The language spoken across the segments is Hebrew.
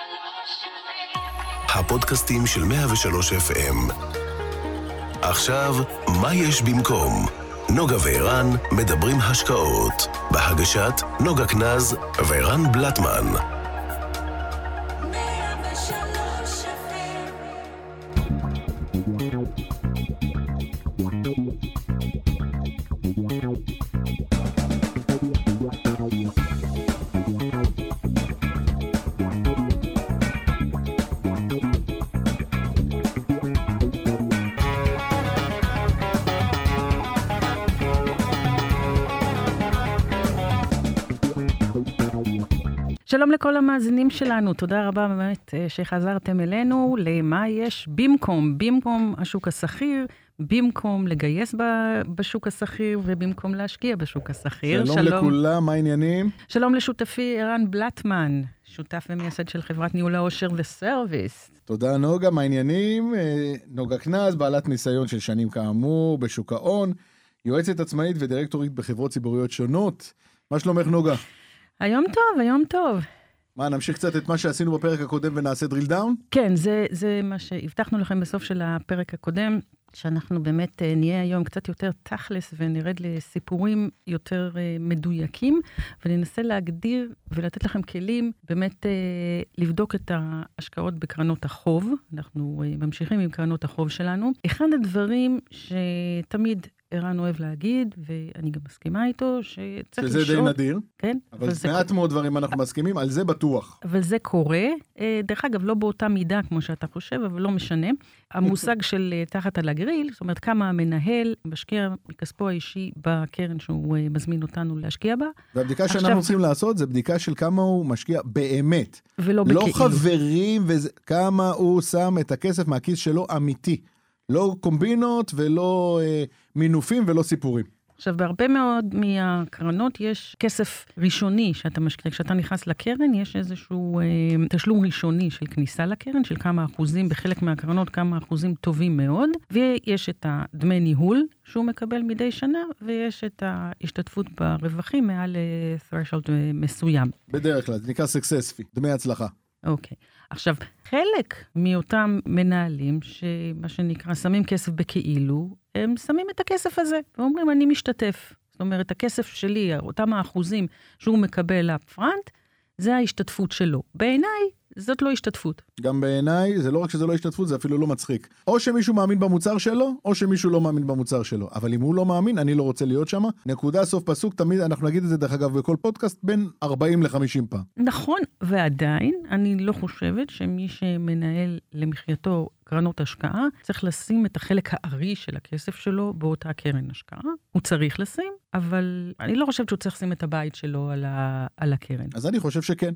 הפודקאסטים של 103 FM. עכשיו, מה יש במקום? נוגה וערן מדברים השקעות. בהגשת נוגה קנז וערן בלטמן. שלום לכל המאזינים שלנו, תודה רבה באמת שחזרתם אלינו למה יש במקום השוק הסחיר, במקום לגייס בשוק הסחיר ובמקום להשקיע בשוק הסחיר. שלום לכולם, מה העניינים? שלום לשותפי ערן בלטמן, שותף ומייסד של חברת ניהול העושר וסרוויס. תודה נוגה, מה העניינים? נוגה קנז, בעלת ניסיון של שנים כאמור בשוק ההון, יועצת עצמאית ודירקטורית בחברות ציבוריות שונות. מה שלומך נוגה? היום טוב. מה, נמשיך קצת את מה שעשינו בפרק הקודם ונעשה דריל דאון? כן, זה מה שהבטחנו לכם בסוף של הפרק הקודם, שאנחנו באמת נהיה היום קצת יותר תכלס ונרד לסיפורים יותר מדויקים, וננסה להגדיר ולתת לכם כלים באמת לבדוק את ההשקעות בקרנות החוב. אנחנו ממשיכים עם קרנות החוב שלנו. אחד הדברים שתמיד ערן אוהב להגיד, ואני גם מסכימה איתו, שצריך לשאול. שזה די נדיר. כן. אבל זה מעט מאוד דברים אנחנו מסכימים, על זה בטוח. אבל זה קורה. דרך אגב, לא באותה מידה כמו שאתה חושב, אבל לא משנה. המושג של תחת על הגריל, זאת אומרת, כמה המנהל משקיע מכספו האישי בקרן שהוא מזמין אותנו להשקיע בה. והבדיקה שאנחנו צריכים לעשות, זה בדיקה של כמה הוא משקיע באמת. ולא בכאילו. לא חברים, כמה הוא שם את הכסף מהכיס שלו אמיתי. לא קומבינות ולא מינופים ולא סיפורים. עכשיו, בהרבה מאוד מהקרנות יש כסף ראשוני שאתה משקיע. כשאתה נכנס לקרן, יש איזשהו תשלום ראשוני של כניסה לקרן, של כמה אחוזים, בחלק מהקרנות כמה אחוזים טובים מאוד, ויש את הדמי ניהול שהוא מקבל מדי שנה, ויש את ההשתתפות ברווחים מעל threshold מסוים. בדרך כלל, זה נקרא success fee, דמי הצלחה. אוקיי. עכשיו, חלק מאותם מנהלים, שמה שנקרא, שמים כסף בכאילו, הם שמים את הכסף הזה, ואומרים, אני משתתף. זאת אומרת, הכסף שלי, אותם האחוזים שהוא מקבל upfront, זה ההשתתפות שלו. בעיניי, זאת לא השתתפות. גם בעיניי, זה לא רק שזה לא השתתפות, זה אפילו לא מצחיק. או שמישהו מאמין במוצר שלו, או שמישהו לא מאמין במוצר שלו. אבל אם הוא לא מאמין, אני לא רוצה להיות שם. נקודה סוף פסוק, תמיד אנחנו נגיד את זה דרך אגב בכל פודקאסט, בין 40 ל-50 פעם. נכון, ועדיין, אני לא חושבת שמי שמנהל למחייתו קרנות השקעה, צריך לשים את החלק הארי של הכסף שלו באותה קרן השקעה. הוא צריך לשים, אבל אני לא חושבת שהוא צריך לשים את הבית שלו על הקרן. אז אני חושב שכן.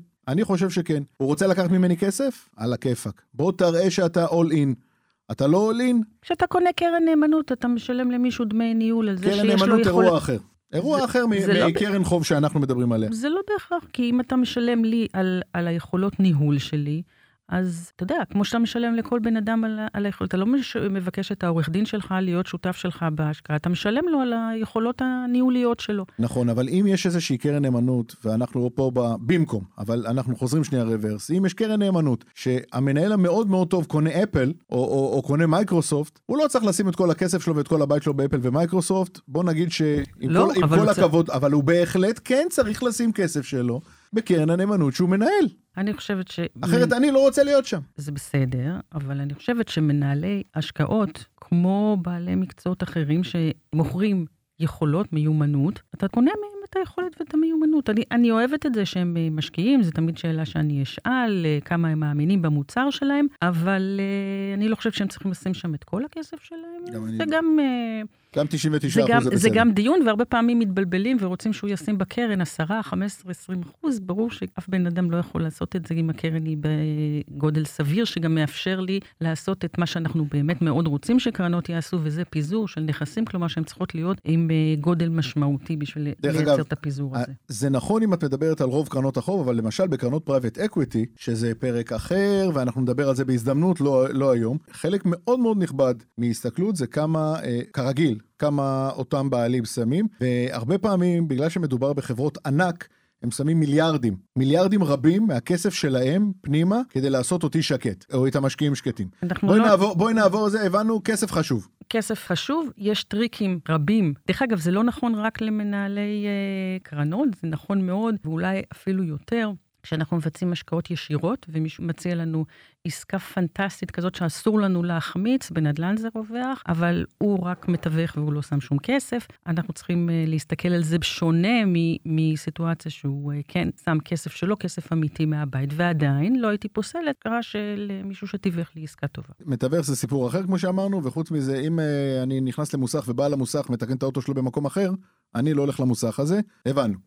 הוא רוצה לקחת ממני כסף? על הכיפק. בוא תראה שאתה all in. אתה לא all in? כשאתה קונה קרן נאמנות, אתה משלם למישהו דמי ניהול על זה שיש לו יכולת. קרן נאמנות אירוע אחר. אירוע אחר מקרן חוב שאנחנו מדברים עליה. זה לא בהכרח, כי אם אתה משלם לי על היכולות ניהול שלי, אז אתה יודע, כמו שאתה משלם לכל בן אדם על היכולת, אתה לא מבקש את העורך דין שלך להיות שותף שלך בהשקעה, אתה משלם לו על היכולות הניהוליות שלו. נכון, אבל אם יש איזושהי קרן נאמנות, ואנחנו פה במקום, אבל אנחנו חוזרים שנייה רוורס, אם יש קרן נאמנות, שהמנהל המאוד מאוד טוב קונה אפל, או קונה מייקרוסופט, הוא לא צריך לשים את כל הכסף שלו ואת כל הבית שלו באפל ומייקרוסופט, בוא נגיד שעם כל הכבוד, אבל הוא בהחלט כן צריך לשים כסף שלו, בקרן הנאמנות שהוא מנהל. אני חושבת אחרת אני לא רוצה להיות שם. זה בסדר, אבל אני חושבת שמנהלי השקעות, כמו בעלי מקצועות אחרים שמוכרים יכולות, מיומנות, אתה קונה מהם את היכולת ואת המיומנות. אני אוהבת את זה שהם משקיעים, זה תמיד שאלה שאני אשאל, כמה הם מאמינים במוצר שלהם, אבל אני לא חושבת שהם צריכים לשים שם את כל הכסף שלהם. זה גם 99% זה בסדר. זה גם דיון, והרבה פעמים מתבלבלים ורוצים שהוא ישים בקרן 10, 15, 20%. ברור שאף בן אדם לא יכול לעשות את זה אם הקרן היא בגודל סביר, שגם מאפשר לי לעשות את מה שאנחנו באמת מאוד רוצים שקרנות יעשו, וזה פיזור של נכסים, כלומר שהן צריכות להיות עם גודל משמעותי בשביל לייצר את הפיזור הזה. זה נכון אם את מדברת על רוב קרנות החוב, אבל למשל בקרנות פרייבט אקוויטי, שזה פרק אחר, ואנחנו נדבר על זה בהזדמנות, לא היום, חלק מאוד מאוד נכבד מהסתכלות זה כמה, כרגיל, כמה אותם בעלים שמים, והרבה פעמים, בגלל שמדובר בחברות ענק, הם שמים מיליארדים רבים מהכסף שלהם פנימה, כדי לעשות אותי שקט, או את המשקיעים שקטים. בואי נעבור על זה, הבנו, כסף חשוב. כסף חשוב, יש טריקים רבים. דרך אגב, זה לא נכון רק למנהלי קרנות, זה נכון מאוד, ואולי אפילו יותר. כשאנחנו מבצעים השקעות ישירות, ומישהו מציע לנו עסקה פנטסטית כזאת שאסור לנו להחמיץ, בנדל"ן זה רווח, אבל הוא רק מתווך והוא לא שם שום כסף. אנחנו צריכים להסתכל על זה בשונה מסיטואציה שהוא כן שם כסף שלו, כסף אמיתי מהבית, ועדיין לא הייתי פוסלת, קרה של מישהו שתיווך לי עסקה טובה. מתווך זה סיפור אחר כמו שאמרנו, וחוץ מזה, אם אני נכנס למוסך ובעל המוסך מתקן את האוטו שלו במקום אחר, אני לא הולך למוסך הזה, הבנו.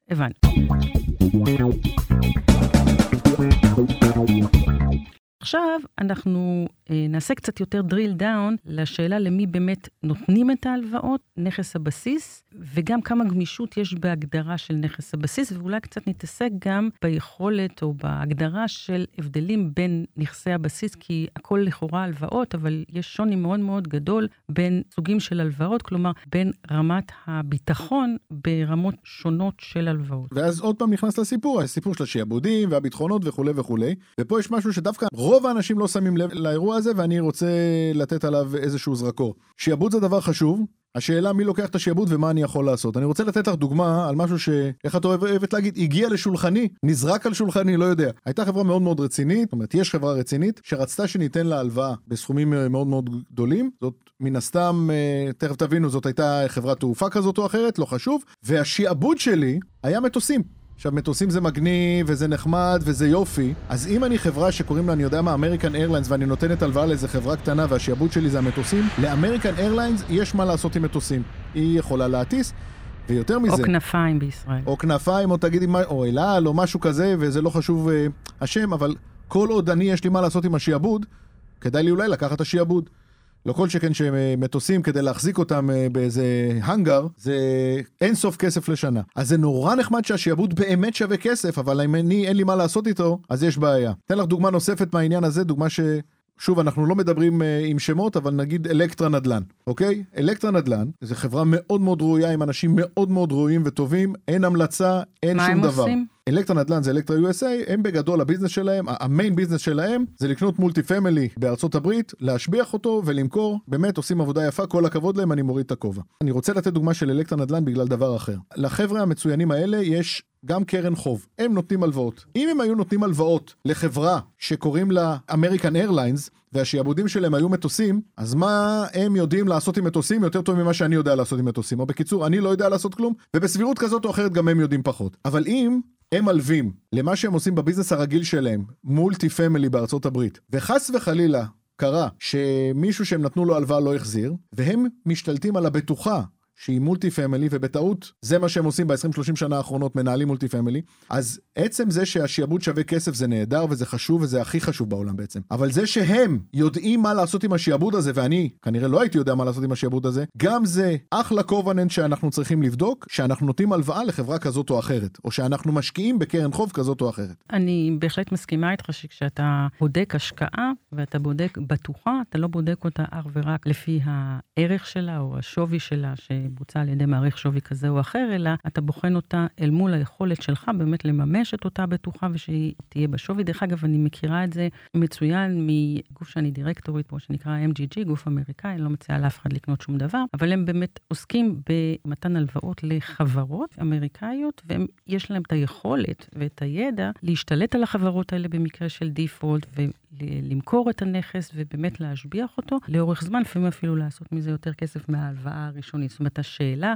עכשיו אנחנו נעשה קצת יותר drill down לשאלה למי באמת נותנים את ההלוואות, נכס הבסיס, וגם כמה גמישות יש בהגדרה של נכס הבסיס, ואולי קצת נתעסק גם ביכולת או בהגדרה של הבדלים בין נכסי הבסיס, כי הכל לכאורה הלוואות, אבל יש שוני מאוד מאוד גדול בין סוגים של הלוואות, כלומר בין רמת הביטחון ברמות שונות של הלוואות. ואז עוד פעם נכנס לסיפור, הסיפור של השיעבודים והביטחונות וכו' וכו'. ופה יש משהו שדווקא רוב האנשים לא שמים לב לאירוע הזה, ואני רוצה לתת עליו איזשהו זרקור. שיעבוד זה דבר חשוב, השאלה מי לוקח את השיעבוד ומה אני יכול לעשות. אני רוצה לתת לך דוגמה על משהו איך את אוהבת להגיד, הגיע לשולחני, נזרק על שולחני, לא יודע. הייתה חברה מאוד מאוד רצינית, זאת אומרת, יש חברה רצינית, שרצתה שניתן לה הלוואה בסכומים מאוד מאוד גדולים, זאת מן הסתם, תכף תבינו, זאת הייתה חברת תעופה כזאת או אחרת, לא חשוב, והשיעבוד שלי היה מטוסים. עכשיו, מטוסים זה מגניב, וזה נחמד, וזה יופי. אז אם אני חברה שקוראים לה, אני יודע מה, אמריקן איירליינס, ואני נותנת הלוואה לאיזה חברה קטנה, והשיעבוד שלי זה המטוסים, לאמריקן איירליינס יש מה לעשות עם מטוסים. היא יכולה להטיס, ויותר מזה... או כנפיים בישראל. או כנפיים, או תגידי, או אלעל, או משהו כזה, וזה לא חשוב השם, אבל כל עוד אני יש לי מה לעשות עם השיעבוד, כדאי לי אולי לקחת השיעבוד. לא כל שכן שמטוסים כדי להחזיק אותם באיזה הנגר, זה אין סוף כסף לשנה. אז זה נורא נחמד שהשיעבוד באמת שווה כסף, אבל אם אין לי מה לעשות איתו, אז יש בעיה. אתן לך דוגמה נוספת מהעניין הזה, דוגמה שוב, אנחנו לא מדברים עם שמות, אבל נגיד אלקטרה נדל"ן, אוקיי? אלקטרה נדל"ן, זו חברה מאוד מאוד ראויה, עם אנשים מאוד מאוד ראויים וטובים, אין המלצה, אין שום דבר. מה הם עושים? אלקטרה נדל"ן זה אלקטרה USA, הם בגדול הביזנס שלהם, המיין ביזנס שלהם, זה לקנות מולטי פמילי בארצות הברית, להשביח אותו ולמכור, באמת עושים עבודה יפה, כל הכבוד להם, אני מוריד את הכובע. אני רוצה לתת דוגמה של אלקטרה נדל"ן בגלל דבר אחר. לחבר'ה המצוינים האלה יש גם קרן חוב, הם נותנים הלוואות. אם הם היו נותנים הלוואות לחברה שקוראים לה אמריקן איירליינס, והשיעבודים שלהם היו מטוסים, אז מה הם יודעים לעשות עם מטוסים יותר טוב ממה שאני יודע לעשות עם מטוסים? או בקיצור, אני לא יודע לעשות כלום, ובסבירות כזאת או אחרת גם הם יודעים פחות. אבל אם הם מלווים למה שהם עושים בביזנס הרגיל שלהם, מולטי פמילי בארצות הברית, וחס וחלילה קרה שמישהו שהם נתנו לו הלוואה לא החזיר, והם משתלטים על הבטוחה שהיא מולטי פמילי, ובטעות זה מה שהם עושים ב-20-30 שנה האחרונות, מנהלים מולטי פמילי, אז עצם זה שהשיעבוד שווה כסף זה נהדר וזה חשוב וזה הכי חשוב בעולם בעצם. אבל זה שהם יודעים מה לעשות עם השיעבוד הזה, ואני כנראה לא הייתי יודע מה לעשות עם השיעבוד הזה, גם זה אחלה קובננט שאנחנו צריכים לבדוק, שאנחנו נותנים הלוואה לחברה כזאת או אחרת, או שאנחנו משקיעים בקרן חוב כזאת או אחרת. אני בהחלט מסכימה איתך שכשאתה בודק השקעה ואתה בודק בטוחה, אתה לא בודק אותה אך ורק לפי הערך שלה או השווי שלה בוצע על ידי מעריך שווי כזה או אחר, אלא אתה בוחן אותה אל מול היכולת שלך באמת לממש את אותה בטוחה ושהיא תהיה בשווי. דרך אגב, אני מכירה את זה מצוין מגוף שאני דירקטורית פה, שנקרא MGG, גוף אמריקאי, אני לא מציעה לאף אחד לקנות שום דבר, אבל הם באמת עוסקים במתן הלוואות לחברות אמריקאיות, ויש להם את היכולת ואת הידע להשתלט על החברות האלה במקרה של דיפולט, ולמכור את הנכס ובאמת להשביח אותו לאורך זמן, לפעמים אפילו לעשות מזה יותר כסף מההלוואה הראשונית. זאת אומרת, השאלה,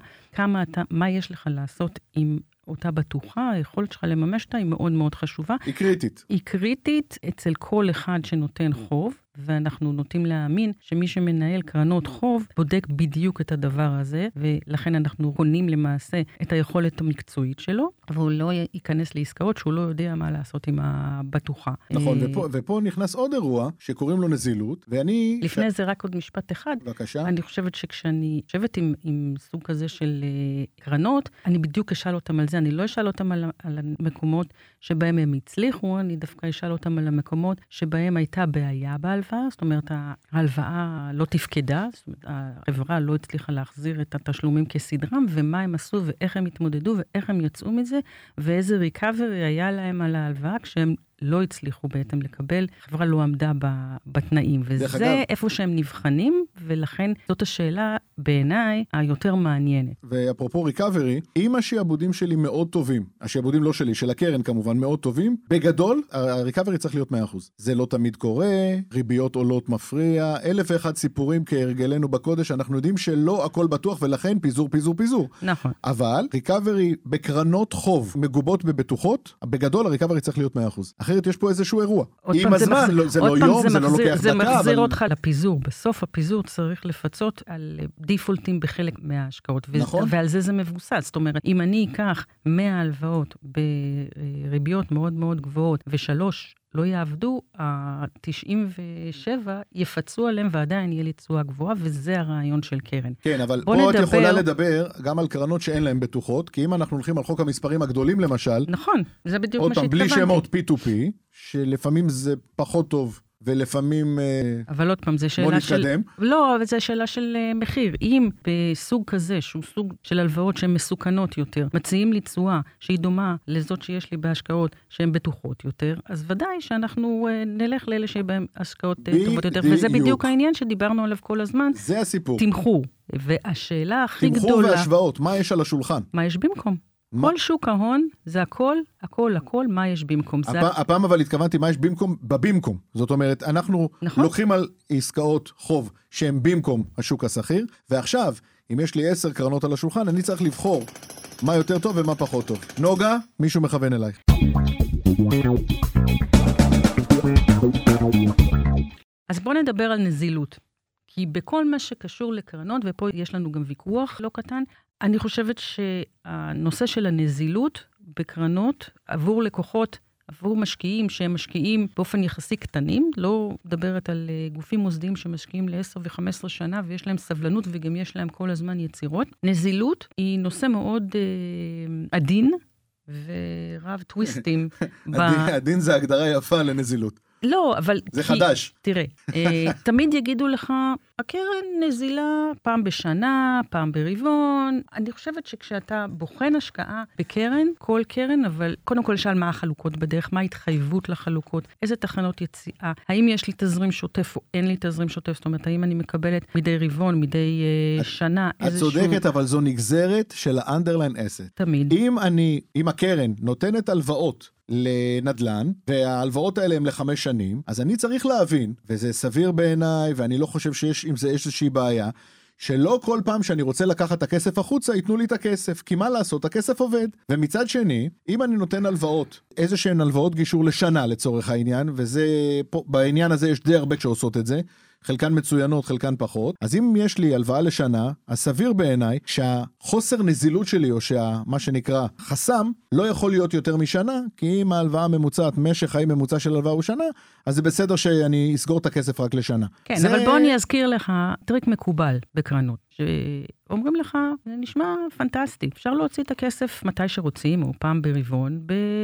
מה יש לך לעשות עם אותה בטוחה, היכולת שלך לממש אותה היא מאוד מאוד חשובה. היא קריטית. היא קריטית אצל כל אחד שנותן חוב, ואנחנו נוטים להאמין שמי שמנהל קרנות חוב בודק בדיוק את הדבר הזה, ולכן אנחנו קונים למעשה את היכולת המקצועית שלו, והוא לא ייכנס לעסקאות שהוא לא יודע מה לעשות עם הבטוחה. נכון, ופה נכנס עוד אירוע שקוראים לו נזילות, ואני... לפני זה רק עוד משפט אחד. בבקשה. אני חושבת שכשאני יושבת עם סוג כזה של קרנות, אני בדיוק אשאל אותם על זה, אני לא אשאל אותם על המקומות שבהם הם הצליחו, אני דווקא אשאל אותם על המקומות שבהם הייתה בעיה בהלוואה, ההלוואה, זאת אומרת, ההלוואה לא תפקדה, זאת אומרת, החברה לא הצליחה להחזיר את התשלומים כסדרם, ומה הם עשו ואיך הם התמודדו ואיך הם יצאו מזה, ואיזה ריקאברי היה להם על ההלוואה כשהם לא הצליחו בעצם לקבל, החברה לא עמדה בתנאים, וזה איפה שהם נבחנים, ולכן זאת השאלה בעיניי היותר מעניינת. ואפרופו ריקאברי, אם השעבודים שלי מאוד טובים, השעבודים לא שלי, של הקרן כמובן מאוד טובים, בגדול הריקאברי צריך להיות 100%. זה לא תמיד קורה, ריביות עולות מפריע, 1001 סיפורים כהרגלנו בקודש, אנחנו יודעים שלא הכל בטוח, ולכן פיזור. נכון. אבל ריקאברי בקרנות חוב מגובות בבטוחות, בגדול הריקאברי צריך להיות 100%. אחרת יש פה איזשהו אירוע. עם הזמן, זה לא יום, זה לא לוקח דקה. זה מחזיר אותך לפיזור. בסוף הפיזור צריך לפצות על דיפולטים בחלק מההשקעות. נכון. ועל זה מבוסס. זאת אומרת, אם אני אקח 100 הלוואות בריביות מאוד מאוד גבוהות, ושלוש לא יעבדו, ה-97 יפצו עליהם ועדיין יהיה לי תשואה גבוהה, וזה הרעיון של קרן. כן, אבל פה את יכולה לדבר גם על קרנות שאין להן בטוחות, כי אם אנחנו הולכים על חוק המספרים הגדולים למשל, נכון, זה בדיוק מה שהתכוונתי. בלי שמות P2P, שלפעמים זה פחות טוב, ולפעמים אבל עוד פעם, זה שאלה של... לא, אבל זה שאלה של מחיר. אם בסוג כזה, שהוא סוג של הלוואות שהן מסוכנות יותר, מציעים לי תשואה שהיא דומה לזאת שיש לי בהשקעות שהן בטוחות יותר, אז ודאי שאנחנו נלך לאלה שבהן השקעות טובות יותר. וזה בדיוק העניין שדיברנו עליו כל הזמן. זה הסיפור. תמחור. והשאלה הכי גדולה... תמחור והשוואות, מה יש על השולחן? מה יש במקום? כל שוק ההון זה הכל, מה יש במקום. הפעם אבל התכוונתי מה יש בבמקום. זאת אומרת, אנחנו לוקחים על עסקאות חוב שהן במקום השוק הסחיר, ועכשיו, אם יש לי 10 קרנות על השולחן, אני צריך לבחור מה יותר טוב ומה פחות טוב. נוגה, מישהו מכוון אלייך. אז בוא נדבר על נזילות. כי בכל מה שקשור לקרנות, ופה יש לנו גם ויכוח לא קטן, אני חושבת שהנושא של הנזילות בקרנות עבור לקוחות, עבור משקיעים שהם משקיעים באופן יחסי קטנים, לא מדברת על גופים מוסדיים שמשקיעים ל10 ו-15 שנה, ויש להם סבלנות וגם יש להם כל הזמן יצירות. נזילות היא נושא מאוד עדין ורב טוויסטים. עדין זה הגדרה יפה לנזילות. לא, אבל... זה חדש. תראה, תמיד יגידו לך, הקרן נזילה פעם בשנה, פעם ברבעון. אני חושבת שכשאתה בוחן השקעה בקרן, כל קרן, אבל קודם כל שאל מה החלוקות בדרך, מה ההתחייבות לחלוקות, איזה תחנות יציאה, האם יש לי תזרים שוטף או אין לי תזרים שוטף, זאת אומרת, האם אני מקבלת מדי רבעון, מדי שנה, את צודקת, אבל זו נגזרת של ה-underline asset. תמיד. אם הקרן נותנת הלוואות, לנדלן, וההלוואות האלה הם ל5 שנים, אז אני צריך להבין, וזה סביר בעיניי, ואני לא חושב שיש עם זה איזושהי בעיה, שלא כל פעם שאני רוצה לקחת את הכסף החוצה, ייתנו לי את הכסף, כי מה לעשות, הכסף עובד. ומצד שני, אם אני נותן הלוואות, איזשהן הלוואות גישור לשנה לצורך העניין, וזה, פה, בעניין הזה יש די הרבה שעושות את זה, חלקן מצוינות, חלקן פחות. אז אם יש לי הלוואה לשנה, אז סביר בעיניי שהחוסר נזילות שלי, או מה שנקרא חסם, לא יכול להיות יותר משנה, כי אם ההלוואה ממוצעת, משך חיים ממוצע של הלוואה הוא שנה, אז זה בסדר שאני אסגור את הכסף רק לשנה. כן, אבל בוא אני אזכיר לך טריק מקובל בקרנות, שאומרים לך, זה נשמע פנטסטי, אפשר להוציא את הכסף מתי שרוצים, או פעם ברבעון,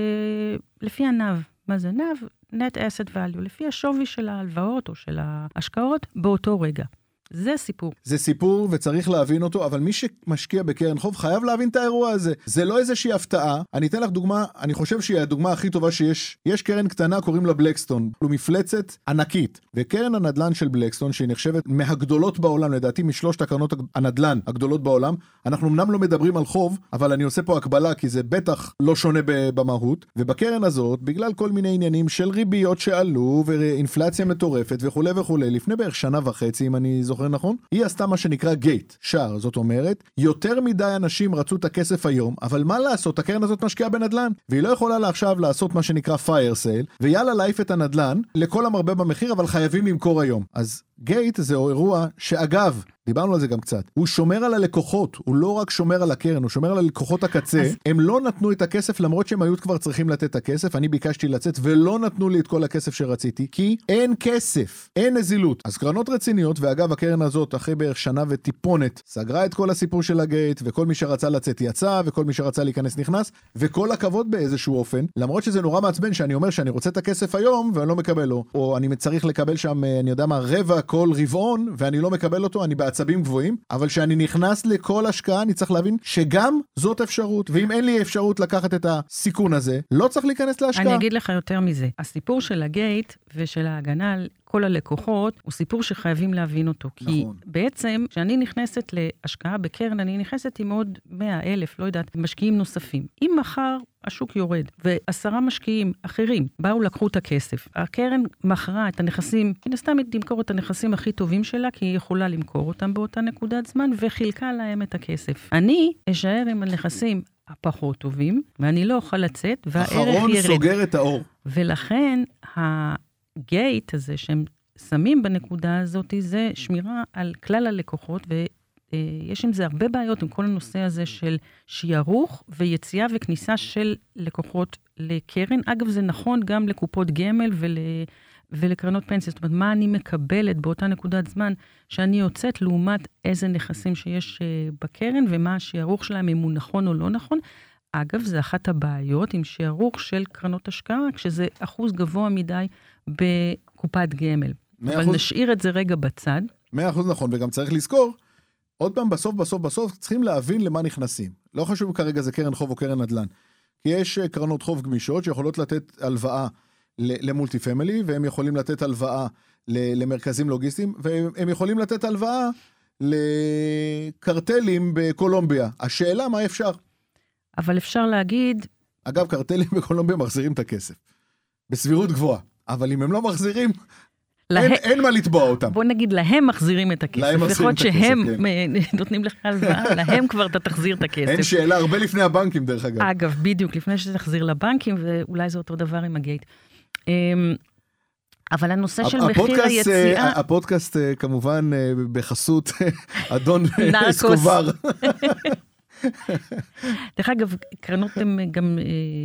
לפי הנב. מה זה נב? Net Asset Value, לפי השווי של ההלוואות או של ההשקעות באותו רגע. זה סיפור. זה סיפור וצריך להבין אותו, אבל מי שמשקיע בקרן חוב חייב להבין את האירוע הזה. זה לא איזושהי הפתעה. אני אתן לך דוגמה, אני חושב שהיא הדוגמה הכי טובה שיש. יש קרן קטנה, קוראים לה בלקסטון. הוא מפלצת ענקית. וקרן הנדלן של בלקסטון, שהיא נחשבת מהגדולות בעולם, לדעתי משלושת הקרנות הנדלן הגדולות בעולם, אנחנו אמנם לא מדברים על חוב, אבל אני עושה פה הקבלה, כי זה בטח לא שונה במהות. ובקרן הזאת, בגלל כל מיני עניינים של ריביות שעלו, ואינפלציה מטורפת וכו' וכו', לפני בערך שנה וחצי, אם אני זוכר נכון? היא עשתה מה שנקרא גייט, שער, זאת אומרת, יותר מדי אנשים רצו את הכסף היום, אבל מה לעשות? הקרן הזאת משקיעה בנדלן, והיא לא יכולה עכשיו לעשות מה שנקרא fire sale, ויאללה להעיף את הנדלן, לכל המרבה במחיר, אבל חייבים למכור היום. אז גייט זה אירוע שאגב, דיברנו על זה גם קצת, הוא שומר על הלקוחות, הוא לא רק שומר על הקרן, הוא שומר על לקוחות הקצה, הם לא נתנו את הכסף למרות שהם היו כבר צריכים לתת את הכסף, אני ביקשתי לצאת ולא נתנו לי את כל הכסף שרציתי, כי אין כסף, אין נזילות. אז קרנות רציניות, ואגב הקרן הזאת אחרי בערך שנה וטיפונת, סגרה את כל הסיפור של הגייט, וכל מי שרצה לצאת יצא, וכל מי שרצה להיכנס נכנס, וכל הכבוד באיזשהו אופן, למרות שזה נורא מעצבן שאני אומר שאני רוצה את הכסף היום ואני לא מקבל לו, או אני צריך לקבל שם, אני יודע מה, רבע כל רבעון ואני לא מקבל אותו, אני בעצבים גבוהים, אבל שאני נכנס לכל השקעה, אני צריך להבין שגם זאת אפשרות, ואם אין לי אפשרות לקחת את הסיכון הזה, לא צריך להיכנס להשקעה. אני אגיד לך יותר מזה. הסיפור של הגייט ושל ההגנה על כל הלקוחות, הוא סיפור שחייבים להבין אותו. נכון. כי בעצם, כשאני נכנסת להשקעה בקרן, אני נכנסת עם עוד 100,000, לא יודעת, משקיעים נוספים. אם מחר השוק יורד, ו10 משקיעים אחרים באו לקחו את הכסף, הקרן מכרה את הנכסים, היא נסתם למכור את הנכסים הכי טובים שלה, כי היא יכולה למכור אותם באותה נקודת זמן, וחילקה להם את הכסף. אני אשאר עם הנכסים הפחות טובים, ואני לא אוכל לצאת, והערך ירד. אחרון סוגר את האור. ולכן, הגייט הזה שהם שמים בנקודה הזאת, זה שמירה על כלל הלקוחות, ויש עם זה הרבה בעיות עם כל הנושא הזה של שיערוך ויציאה וכניסה של לקוחות לקרן. אגב, זה נכון גם לקופות גמל ולקרנות פנסיה. זאת אומרת, מה אני מקבלת באותה נקודת זמן שאני יוצאת לעומת איזה נכסים שיש בקרן, ומה השיערוך שלהם, אם הוא נכון או לא נכון. אגב, זה אחת הבעיות עם שיערוך של קרנות השקעה, כשזה אחוז גבוה מדי בקופת גמל. אבל נשאיר את זה רגע בצד. 100% נכון, וגם צריך לזכור, עוד פעם, בסוף, צריכים להבין למה נכנסים. לא חשוב כרגע זה קרן חוב או קרן נדל"ן. כי יש קרנות חוב גמישות שיכולות לתת הלוואה למולטי פמילי, והם יכולים לתת הלוואה למרכזים לוגיסטיים, והם יכולים לתת הלוואה לקרטלים בקולומביה. השאלה מה אפשר? אבל אפשר להגיד... אגב, קרטלים בקולומביה מחזירים את הכסף. בסבירות גבוהה. אבל אם הם לא מחזירים, אין מה לתבוע אותם. בוא נגיד, להם מחזירים את הכסף. לפחות שהם נותנים לך הלוואה, להם כבר אתה תחזיר את הכסף. אין שאלה, הרבה לפני הבנקים דרך אגב. אגב, בדיוק, לפני שתחזיר לבנקים, ואולי זה אותו דבר עם הגייט. אבל הנושא של מחיר היציאה... הפודקאסט כמובן בחסות אדון אסקובר. דרך אגב, קרנות הן גם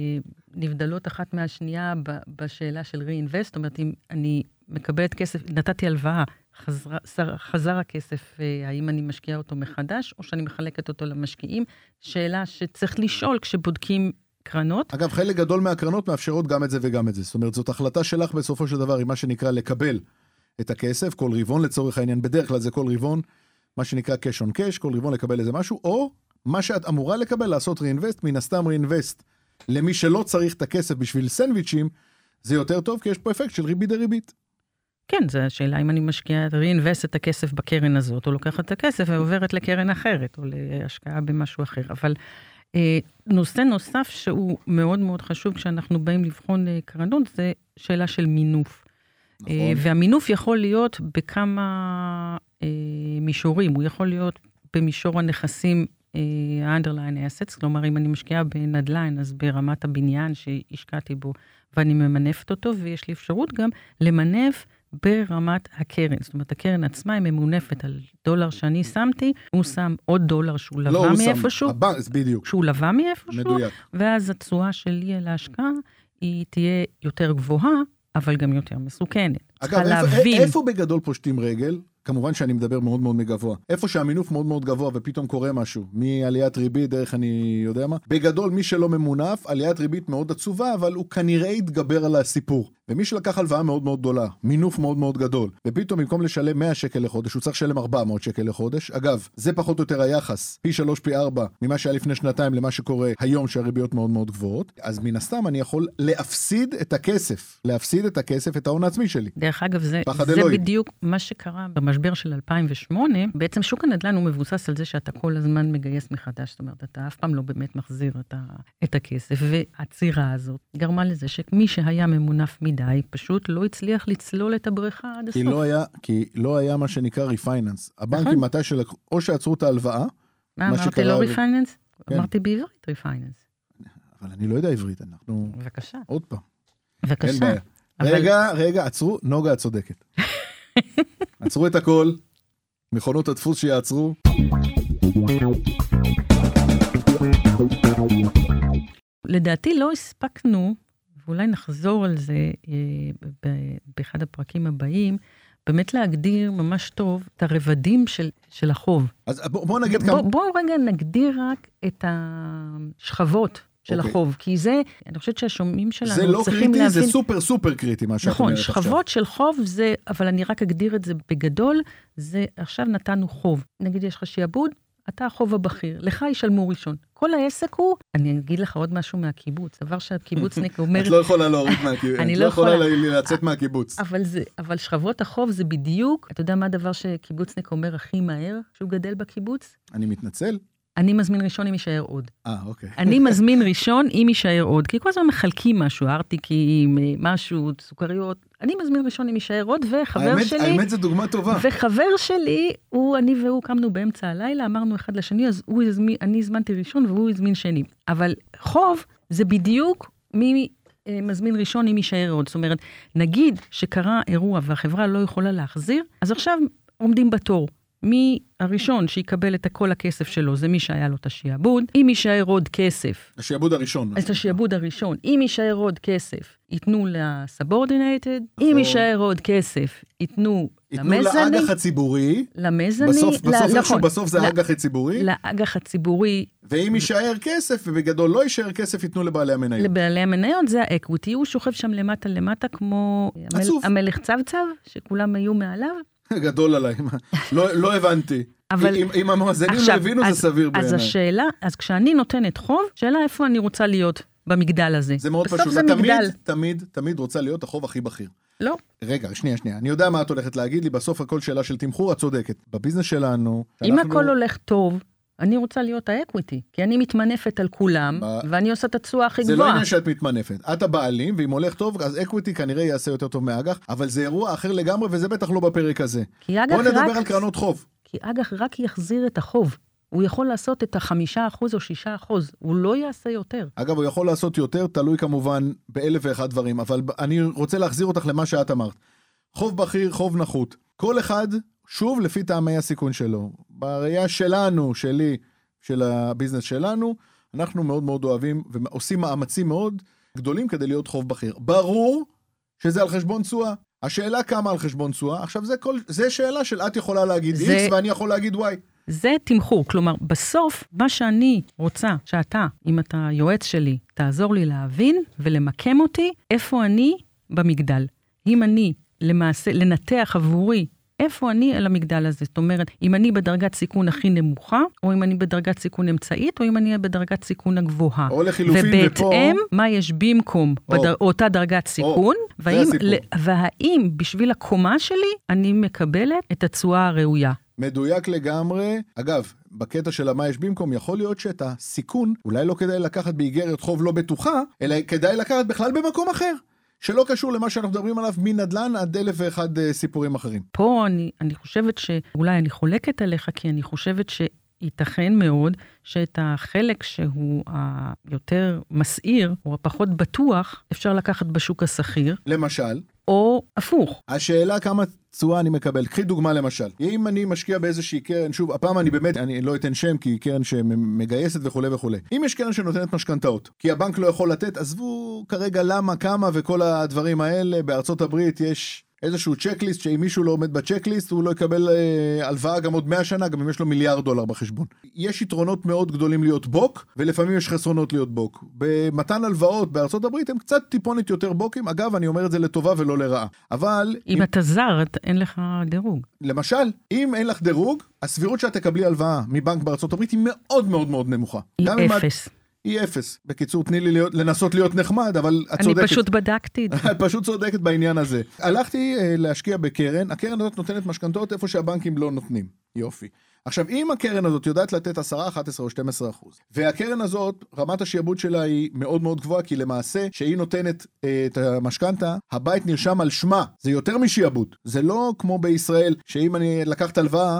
נבדלות אחת מהשנייה בשאלה של reinvest, זאת אומרת, אם אני מקבלת כסף, נתתי הלוואה, חזר הכסף, האם אני משקיעה אותו מחדש, או שאני מחלקת אותו למשקיעים, שאלה שצריך לשאול כשבודקים קרנות. אגב, חלק גדול מהקרנות מאפשרות גם את זה וגם את זה, זאת אומרת, זאת החלטה שלך בסופו של דבר, עם מה שנקרא לקבל את הכסף, כל רבעון לצורך העניין, בדרך כלל זה כל רבעון, מה שנקרא cash on cash, כל רבעון לקבל איזה משהו, או מה שאת אמורה לקבל, לעשות reinvest, מן הסתם reinvest, למי שלא צריך את הכסף בשביל סנדוויצ'ים, זה יותר טוב, כי יש פה אפקט של ריבית דריבית. כן, זו השאלה, אם אני משקיעה, reinvest את הכסף בקרן הזאת, או לוקחת את הכסף ועוברת לקרן אחרת, או להשקעה במשהו אחר. אבל נושא נוסף שהוא מאוד מאוד חשוב, כשאנחנו באים לבחון קרנות, זה שאלה של מינוף. נכון. והמינוף יכול להיות בכמה מישורים, הוא יכול להיות במישור הנכסים, ה-underline assets, כלומר, אם אני משקיעה בנדל"ן, אז ברמת הבניין שהשקעתי בו, ואני ממנפת אותו, ויש לי אפשרות גם למנף ברמת הקרן. זאת אומרת, הקרן עצמה היא ממונפת על דולר שאני שמתי, הוא שם עוד דולר שהוא לבא מאיפשהו. בדיוק. שהוא לבא מאיפשהו, מדויק. ואז התשואה שלי על ההשקעה, היא תהיה יותר גבוהה, אבל גם יותר מסוכנת. אגב, איפה בגדול פושטים רגל? כמובן שאני מדבר מאוד מאוד מגבוה. איפה שהמינוף מאוד מאוד גבוה ופתאום קורה משהו, מעליית ריבית, דרך אני יודע מה, בגדול מי שלא ממונף, עליית ריבית מאוד עצובה, אבל הוא כנראה יתגבר על הסיפור. ומי שלקח הלוואה מאוד מאוד גדולה, מינוף מאוד מאוד גדול, ופתאום במקום לשלם 100 שקל לחודש, הוא צריך לשלם 400 שקל לחודש. אגב, זה פחות או יותר היחס, פי 3 פי 4, ממה שהיה לפני שנתיים למה שקורה היום שהריביות מאוד מאוד גבוהות. אז מן הסתם אני יכול להפסיד את הכסף, את ההון העצמי שלי. דרך אגב, זה בדיוק מה שקרה במשבר של 2008. בעצם שוק הנדל"ן הוא מבוסס על זה שאתה כל הזמן מגייס מחדש, זאת אומרת, אתה אף פעם לא באמת מחזיר את הכסף, והצירה הזאת גרמה לזה שמי שהיה ממונף מדי, פשוט לא הצליח לצלול את הבריכה עד הסוף. כי לא היה מה שנקרא ריפייננס. הבנקים מתי או שעצרו את ההלוואה, מה אמרתי לא ריפייננס? אמרתי בעברית ריפייננס. אבל אני לא יודע עברית, אנחנו... בבקשה. עוד פעם. בבקשה. רגע, עצרו, נוגה את צודקת. עצרו את הכל, מכונות הדפוס שיעצרו. לדעתי לא הספקנו, ואולי נחזור על זה באחד הפרקים הבאים, באמת להגדיר ממש טוב את הרבדים של החוב. אז בואו נגיד כמה... בואו רגע נגדיר רק את השכבות של החוב, כי זה, אני חושבת שהשומעים שלנו צריכים להבין... זה לא קריטי, זה סופר סופר קריטי, מה שאת אומרת עכשיו. נכון, שכבות של חוב זה, אבל אני רק אגדיר את זה בגדול, זה עכשיו נתנו חוב. נגיד יש לך שיעבוד, אתה החוב הבכיר, לך ישלמו ראשון. כל העסק הוא, אני אגיד לך עוד משהו מהקיבוץ, דבר שהקיבוצניק אומר... את לא יכולה להוריד מהקיבוץ, את לא יכולה לצאת מהקיבוץ. אבל שכבות החוב זה בדיוק, אתה יודע מה הדבר שקיבוצניק אומר הכי מהר, שהוא גדל בקיבוץ? אני מתנצל. אני מזמין ראשון אם יישאר עוד. אוקיי. אני מזמין ראשון אם יישאר עוד, כי כל הזמן מחלקים משהו, ארטיקים, משהו, סוכריות. אני מזמין ראשון אם יישאר עוד, וחבר שלי... האמת זה דוגמה טובה. וחבר שלי, אני והוא קמנו באמצע הלילה, אמרנו אחד לשני, אז אני הזמנתי ראשון והוא הזמין שני. אבל חוב זה בדיוק מי מזמין ראשון אם יישאר עוד. זאת אומרת, נגיד שקרה אירוע והחברה לא יכולה להחזיר, אז עכשיו עומדים בתור. מי הראשון שיקבל את כל הכסף שלו, זה מי שהיה לו את השיעבוד. אם יישאר עוד כסף... השיעבוד הראשון. את השיעבוד הראשון. אם יישאר עוד כסף, ייתנו לסובורדינטד. אם יישאר עוד כסף, ייתנו למזני. ייתנו לאג"ח הציבורי. למזני. בסוף זה האג"ח הציבורי. לאג"ח הציבורי. ואם יישאר כסף, ובגדול לא יישאר כסף, ייתנו לבעלי המניות. לבעלי המניות זה האקוויטי. הוא שוכב שם למטה כמו המלך צבצב, שכולם היו מעליו. גדול עליי, לא הבנתי. אם המואזנים לא הבינו, זה סביר בעיניי. אז השאלה, אז כשאני נותנת חוב, שאלה איפה אני רוצה להיות במגדל הזה. זה מאוד פשוט. תמיד רוצה להיות החוב הכי בכיר. לא. רגע, שנייה. אני יודע מה את הולכת להגיד לי, בסוף הכל שאלה של תמחור, את צודקת. בביזנס שלנו... אם הכל הולך טוב... אני רוצה להיות האקוויטי, כי אני מתמנפת על כולם, ואני עושה את התשואה הכי גבוהה. זה לא עניין שאת מתמנפת. את הבעלים, ואם הולך טוב, אז אקוויטי כנראה יעשה יותר טוב מאג"ח, אבל זה אירוע אחר לגמרי, וזה בטח לא בפרק הזה. בואו נדבר על קרנות חוב. כי אג"ח רק יחזיר את החוב. הוא יכול לעשות את 5% או 6%, הוא לא יעשה יותר. אגב, הוא יכול לעשות יותר, תלוי כמובן באלף ואחד דברים, אבל אני רוצה להחזיר אותך למה שאת אמרת. חוב בכיר, חוב נחות. כל אחד... שוב, לפי טעמי הסיכון שלו. בראייה שלנו, שלי, של הביזנס שלנו, אנחנו מאוד מאוד אוהבים ועושים מאמצים מאוד גדולים כדי להיות חוב בכיר. ברור שזה על חשבון תשואה. השאלה כמה על חשבון תשואה, עכשיו זה שאלה של את יכולה להגיד X ואני יכול להגיד Y. זה תמחור, כלומר, בסוף, מה שאני רוצה שאתה, אם אתה יועץ שלי, תעזור לי להבין ולמקם אותי, איפה אני במגדל. אם אני למעשה, לנתח עבורי, איפה אני על המגדל הזה? זאת אומרת, אם אני בדרגת סיכון הכי נמוכה, או אם אני בדרגת סיכון אמצעית, או אם אני בדרגת סיכון הגבוהה. או לחילופין ופה... ובהתאם, מה יש במקום אותה דרגת סיכון, והאם בשביל הקומה שלי, אני מקבלת את התשואה הראויה. מדויק לגמרי. אגב, בקטע של מה יש במקום, יכול להיות שאת הסיכון, אולי לא כדאי לקחת באיגרת חוב לא בטוחה, אלא כדאי לקחת בכלל במקום אחר. שלא קשור למה שאנחנו מדברים עליו מנדל"ן עד 1001 סיפורים אחרים. פה אני חושבת שאולי אני חולקת עליך, כי אני חושבת שייתכן מאוד שאת החלק שהוא היותר מסעיר, או הפחות בטוח, אפשר לקחת בשוק הסחיר. למשל? או הפוך. השאלה כמה תשואה אני מקבל. קחי דוגמה למשל. אם אני משקיע באיזושהי קרן, שוב, הפעם אני לא אתן שם, כי היא קרן שמגייסת וכו' וכו'. אם יש קרן שנותנת משכנתאות, כי הבנק לא יכול לתת, עזבו כרגע למה, כמה וכל הדברים האלה. בארצות הברית יש איזשהו צ'קליסט, שאם מישהו לא עומד בצ'קליסט, הוא לא יקבל הלוואה גם עוד 100 שנה, גם אם יש לו $1 מיליארד בחשבון. יש יתרונות מאוד גדולים להיות בוק, ולפעמים יש חסרונות להיות בוק. במתן הלוואות בארצות הברית, הם קצת טיפונת יותר בוקים. אגב, אני אומר את זה לטובה ולא לרעה. אבל... אם אתה זר, אין לך דירוג. למשל, אם אין לך דירוג, הסבירות שאת תקבלי הלוואה מבנק בארצות הברית היא מאוד מאוד מאוד נמוכה. היא אפס. היא אפס. בקיצור, תני לי לנסות להיות נחמד, אבל את צודקת. אני פשוט בדקתי את זה. את פשוט צודקת בעניין הזה. הלכתי להשקיע בקרן, הקרן הזאת נותנת משכנתאות איפה שהבנקים לא נותנים. יופי. עכשיו, אם הקרן הזאת יודעת לתת 10, 11 או 12%, והקרן הזאת, רמת השיעבוד שלה היא מאוד מאוד גבוהה, כי למעשה, שהיא נותנת את המשכנתה, הבית נרשם על שמה. זה יותר משיעבוד. זה לא כמו בישראל, שאם אני לקחת הלוואה,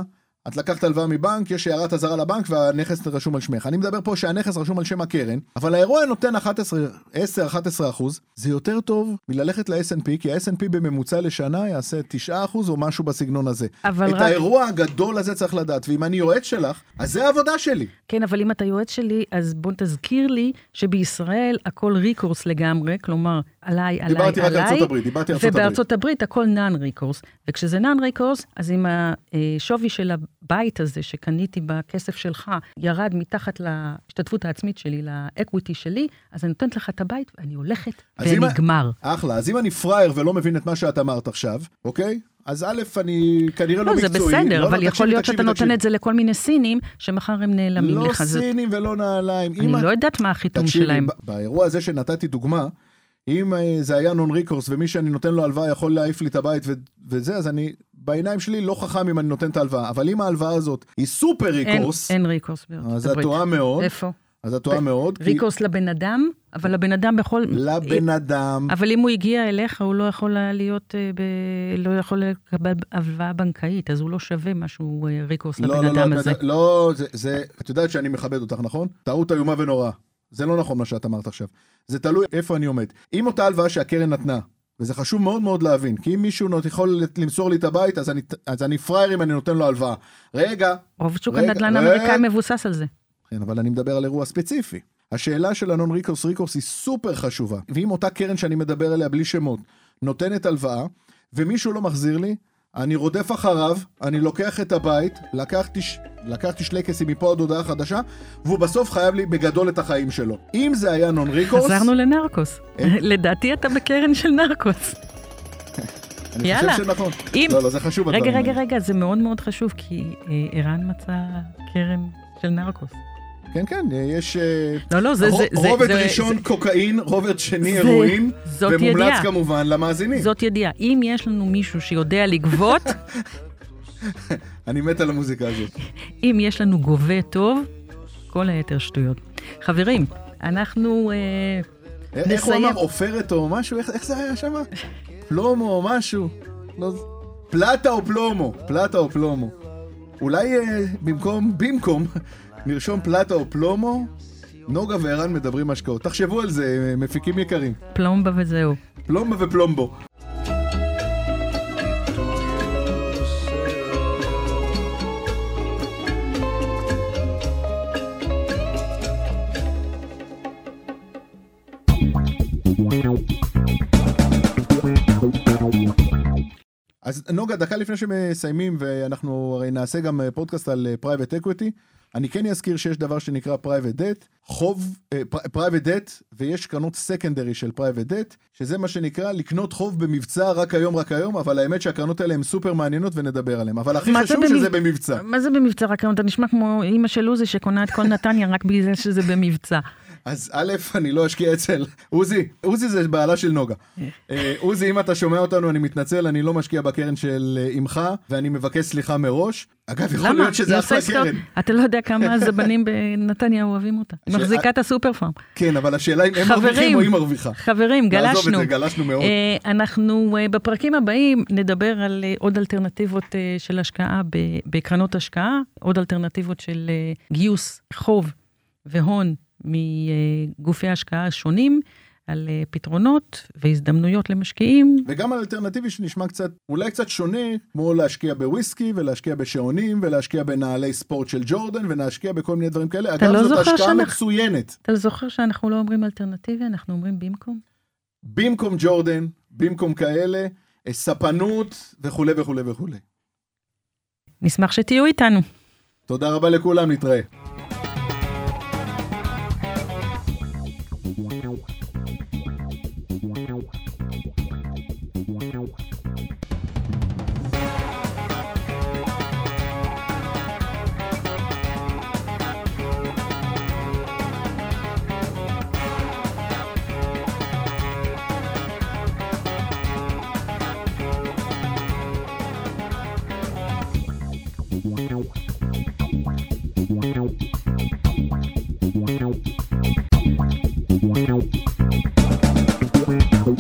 את לקחת הלוואה מבנק, יש הערת הזרה לבנק והנכס רשום על שמך. אני מדבר פה שהנכס רשום על שם הקרן, אבל האירוע נותן 10-11%, זה יותר טוב מללכת ל-S&P, כי ה-S&P בממוצע לשנה יעשה 9% או משהו בסגנון הזה. את האירוע הגדול הזה צריך לדעת, ואם אני יועץ שלך, אז זה העבודה שלי. כן, אבל אם אתה יועץ שלי, אז בוא תזכיר לי שבישראל הכל ריקורס לגמרי, כלומר, עליי, דיברתי רק ארצות הברית. ובארצות הברית הכל נאן ריקורס, וכשזה נאן ריקורס, אז אם השווי של הבית הזה שקניתי בכסף שלך, ירד מתחת להשתתפות העצמית שלי, לאקוויטי שלי, אז אני נותנת לך את הבית, ואני הולכת ונגמר. אחלה, אז אם אני פרייר ולא מבין את מה שאת אמרת עכשיו, אוקיי? אז א', אני כנראה לא מקצועי. זה בסדר, אבל יכול להיות שאתה נותן את זה לכל מיני סינים, שמחר הם נעלמים לך. לא סינים ולא נעליים. אני לא יודעת מה החיתום שלהם. באירוע הזה שנתתי דוגמה, אם זה היה נון ריקורס, ומי שאני נותן לו הלוואה יכול להעיף לי את הבית וזה, אז אני, בעיניים שלי לא חכם אם אני נותן את ההלוואה, אבל אם ההלוואה הזאת היא סופר ריקורס, אין ריקורס בארצות הברית. אז את טועה מאוד. איפה? אז את טועה מאוד. ריקורס לבן אדם, אבל לבן אדם בכל... לבן אדם. אבל אם הוא הגיע אליך, הוא לא יכול להיות, לא יכול לקבל הלוואה בנקאית, אז הוא לא שווה משהו ריקורס לבן אדם הזה. לא, זה, את יודעת שאני מכבד אותך, נכון? טעות איומה ונורא. זה לא נכון מה שאת אמרת עכשיו. זה תלוי איפה אני עומד. אם אותה הלוואה שהקרן נתנה, וזה חשוב מאוד מאוד להבין, כי אם מישהו יכול למסור לי את הבית, אז אני פרייר אם אני נותן לו הלוואה. רגע. רוב שוק הנדל"ן האמריקאי מבוסס על זה. כן, אבל אני מדבר על אירוע ספציפי. השאלה של הנון ריקורס היא סופר חשובה. ואם אותה קרן שאני מדבר עליה בלי שמות, נותנת הלוואה, ומישהו לא מחזיר לי, אני רודף אחריו, אני לוקח את הבית, לקחתי שלקסים מפה עוד הודעה חדשה, והוא בסוף חייב לי בגדול את החיים שלו. אם זה היה נון ריקורס... חזרנו לנרקוס. לדעתי אתה בקרן של נרקוס. אני חושב שנכון. לא, זה חשוב. רגע, זה מאוד מאוד חשוב, כי ערן מצא קרן של נרקוס. כן, יש זה רובד ראשון קוקאין, רובד שני הרואין, ומומלץ כמובן למאזינים. זאת ידיעה. אם יש לנו מישהו שיודע לגבות... אני מת על המוזיקה הזאת. אם יש לנו גובה טוב, כל היתר שטויות. חברים, אנחנו נסיים... איך הוא אמר? עופרת או משהו? איך זה היה שם? פלומו או משהו? פלטה או פלומו. אולי במקום... נרשום פלטה או פלומו, נוגה וערן מדברים השקעות. תחשבו על זה, מפיקים יקרים. פלומבה וזהו. פלומבה ופלומבו. אז נוגה, דקה לפני שמסיימים, ואנחנו הרי נעשה גם פודקאסט על פרייבט אקוויטי, אני כן אזכיר שיש דבר שנקרא private debt, private debt, ויש קרנות סקנדרי של private debt, שזה מה שנקרא לקנות חוב במבצע רק היום, אבל האמת שהקרנות האלה הן סופר מעניינות ונדבר עליהן, אבל הכי חשוב שזה במבצע. מה זה במבצע רק היום? אתה נשמע כמו אמא של עוזי שקונה את כל נתניה רק בגלל שזה במבצע. אז א', אני לא אשקיע אצל עוזי זה בעלה של נוגה. עוזי, אם אתה שומע אותנו, אני מתנצל, אני לא משקיע בקרן של אמך, ואני מבקש סליחה מראש. אגב, יכול להיות שזה אחלה קרן. אתה לא יודע כמה הזבנים בנתניה אוהבים אותה. היא מחזיקה את הסופר פארם. כן, אבל השאלה אם הם מרוויחים או היא מרוויחה. חברים, גלשנו מאוד. אנחנו בפרקים הבאים נדבר על עוד אלטרנטיבות של השקעה בקרנות השקעה, עוד אלטרנטיבות של גיוס חוב והון מגופי ההשקעה השונים, על פתרונות והזדמנויות למשקיעים. וגם על אלטרנטיבי שנשמע קצת, אולי קצת שונה, כמו להשקיע בוויסקי, ולהשקיע בשעונים, ולהשקיע בנעלי ספורט של ג'ורדן, ולהשקיע בכל מיני דברים כאלה. אגב, זאת השקעה מצוינת. אתה זוכר שאנחנו לא אומרים אלטרנטיבי, אנחנו אומרים במקום? במקום ג'ורדן, במקום כאלה, ספנות וכו' וכו' וכו'. נשמח שתהיו איתנו. תודה רבה לכולם, נתראה.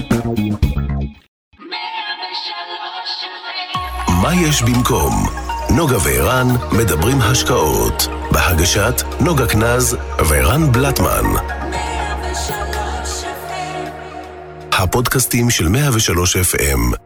מה יש במקום? נוגה וערן מדברים השקעות, בהגשת נוגה קנז וערן בלטמן. הפודקאסטים של 103 FM.